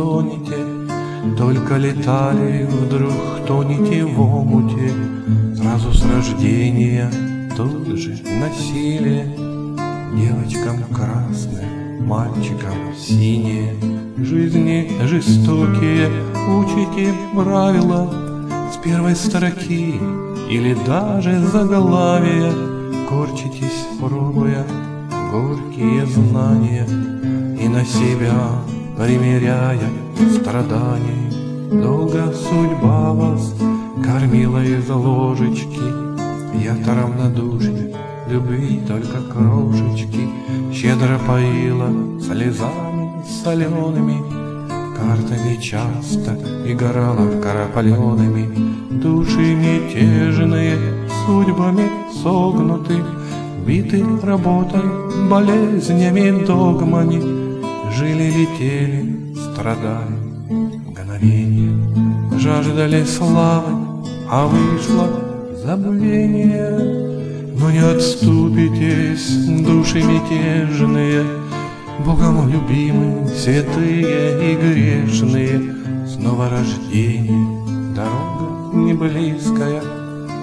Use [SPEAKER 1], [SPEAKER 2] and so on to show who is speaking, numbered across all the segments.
[SPEAKER 1] стонете, только летали, вдруг тонете в омуте. Сразу с рождения тут же насилие. Девочкам красное, мальчикам синее. Жизни жестокие, учите правила с первой строки или даже заглавия. Корчитесь, пробуя горькие знания и на себя примеряя страданий. Долго судьба вас кормила из ложечки. Я-то равнодушен, любви только крошечки. Щедро поила слезами солеными, картами часто играла карапалеными. Души мятежные, судьбами согнуты, биты работой, болезнями, догмами. Жили, летели, страдали мгновение, жаждали славы, а вышло забвение. Но не отступитесь, души мятежные, Богом любимые, святые и грешные. Снова рождение, дорога не близкая,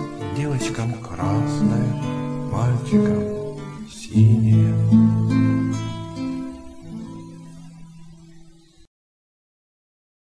[SPEAKER 1] девочкам красная, мальчикам синяя.